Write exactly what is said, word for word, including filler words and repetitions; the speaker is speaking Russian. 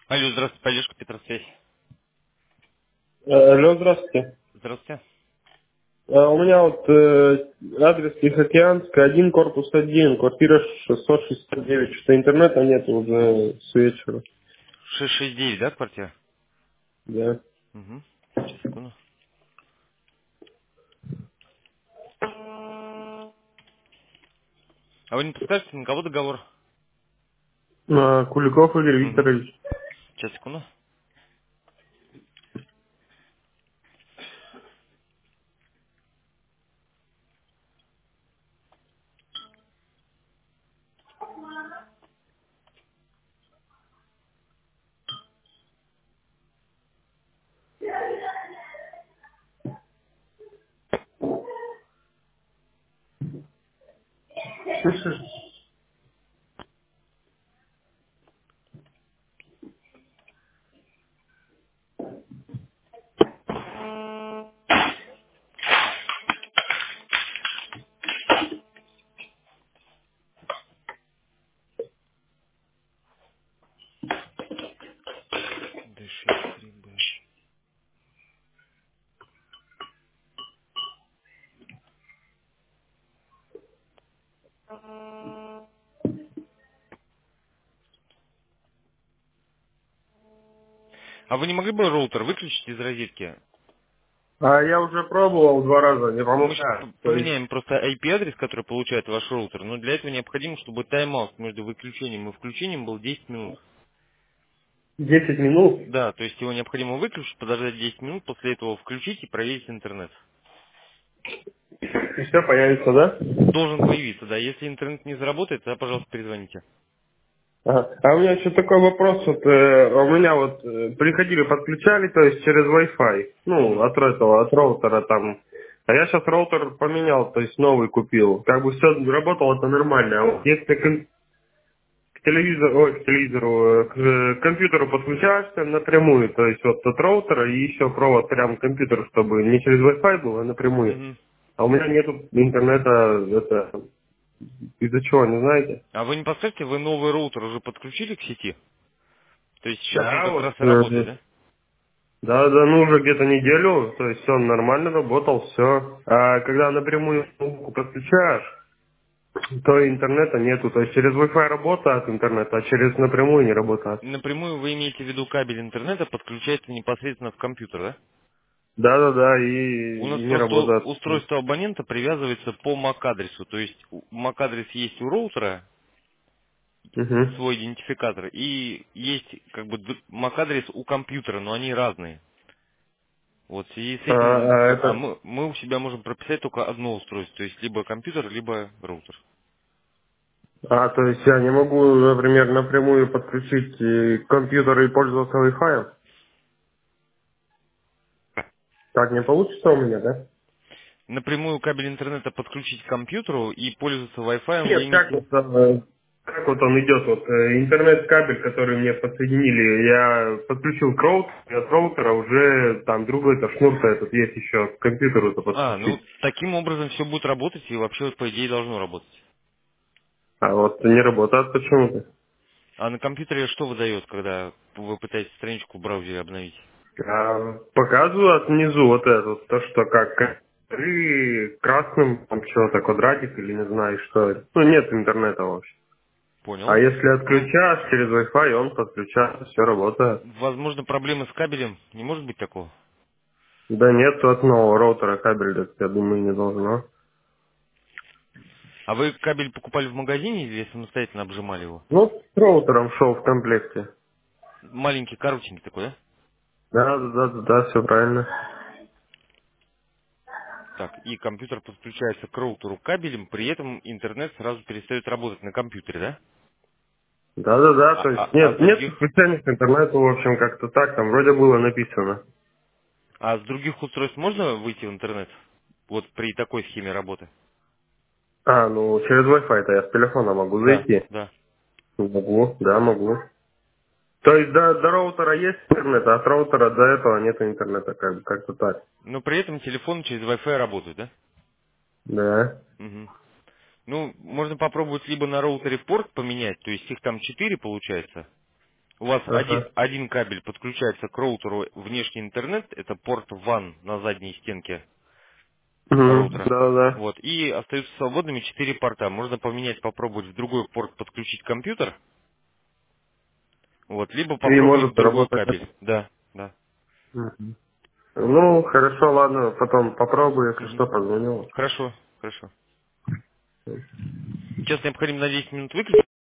Алло, здравствуйте, поддержка Петросвязь. Э, Алло, здравствуйте. Здравствуйте. Э, У меня вот э, адрес Тихоокеанская, один, корпус один, квартира шестьсот шестьдесят девять. Что интернета нет уже с вечера. шестьсот шестьдесят девять, да, квартира? Да. Угу. Сейчас, секунду. А вы не подскажете, на кого договор? А, Куликов Игорь Угу. Викторович. Сейчас, секунду. Слышишь? Д шесть три Б. А вы не могли бы роутер выключить из розетки? А я уже пробовал два раза, не Мы сейчас помогает. То есть поменяем просто ай пи-адрес, который получает ваш роутер, но для этого необходимо, чтобы тайм-аут между выключением и включением был десять минут. десять минут, Да, то есть его необходимо выключить, подождать десять минут, после этого включить и проверить интернет. и все появится, да? Должен появиться, да. Если интернет не заработает, тогда, пожалуйста, перезвоните. Ага. А у меня еще такой вопрос, вот э, у меня вот э, приходили, подключали, то есть через Wi-Fi, ну, Мгм. от этого, от роутера там. А я сейчас роутер поменял, то есть новый купил. Как бы все работало, это нормально. А вот если к, к телевизору, ой, к телевизору, э, к э, компьютеру подключаешься напрямую, то есть вот от роутера и еще провод прям к компьютеру, чтобы не через Wi-Fi было, а напрямую. Мгм. А у меня нету интернета, это, из-за чего, не знаете? А вы не подскажете, вы новый роутер уже подключили к сети? То есть сейчас он Да, как вот. раз и работает, э, да? Да, да, ну уже где-то неделю, то есть он нормально работал, все. А когда напрямую ноутбук подключаешь, то интернета нету. То есть через Wi-Fi работает интернет, а через напрямую не работает. Напрямую вы имеете в виду кабель интернета подключается непосредственно в компьютер, да? Да, да, да, У и, нас и не просто работает. устройство абонента привязывается по MAC-адресу. То есть у- MAC-адрес есть у роутера, Угу. свой идентификатор, и есть как бы д- MAC-адрес у компьютера, но они разные. Вот в связи с А, этим а а это, мы, мы у себя можем прописать только одно устройство, то есть либо компьютер, либо роутер. а, то есть я не могу, например, напрямую подключить э, компьютер и пользоваться Wi-Fi? Так не получится у меня, да? Напрямую кабель интернета подключить к компьютеру и пользоваться Wi-Fi вы Нет, как имеете... вот, э, как вот он идет, вот э, интернет-кабель, который мне подсоединили, я подключил к роутеру, и от роутера уже там другой-то шнур-то этот есть еще к компьютеру-то А, ну подключить. таким образом все будет работать и вообще вот, по идее должно работать. А вот не работает почему-то. А на компьютере что выдает, когда вы пытаетесь страничку в браузере обновить? А показывают внизу вот это, вот, то, что как и красным, там что-то, квадратик или не знаю что это. Ну, нет интернета вообще. А Понял. если Ну, отключаешь через Wi-Fi, он подключается, все работает. возможно, проблемы с кабелем. Не может быть такого? Да нет, от нового роутера кабель, я думаю, не должно. А вы кабель покупали в магазине или самостоятельно обжимали его? Ну, с роутером шел в комплекте. Маленький, коротенький такой, да? Да, да, да, да, да, все правильно. Так, и компьютер подключается к роутеру кабелем, при этом интернет сразу перестает работать на компьютере, да? Да, да, да, А, то есть а, а с нет, нет других подключения к интернету, в общем, как-то так, там вроде было написано. а с других устройств можно выйти в интернет? Вот при такой схеме работы? А, ну, через Wi-Fi-то я с телефона могу Да, зайти. да. Могу, да, могу. То есть до, до роутера есть интернет, а с роутера до этого нет интернета, как бы, как-то так. Но при этом телефон через Wi-Fi работает, да? Да. Мгм. Ну, можно попробовать либо на роутере порт поменять, то есть их там четыре получается, У вас один, Ага. один кабель подключается к роутеру внешний интернет, это порт ван на задней стенке Угу. роутера. Да-да. Вот. И остаются свободными четыре порта. Можно поменять, попробовать в другой порт подключить компьютер, вот, либо И попробовать может другой работать. кабель. Да, да. Мгм. Ну, хорошо, ладно, потом попробую, если Мгм. что, позвоню. Хорошо, хорошо. Сейчас необходимо на десять минут выключить.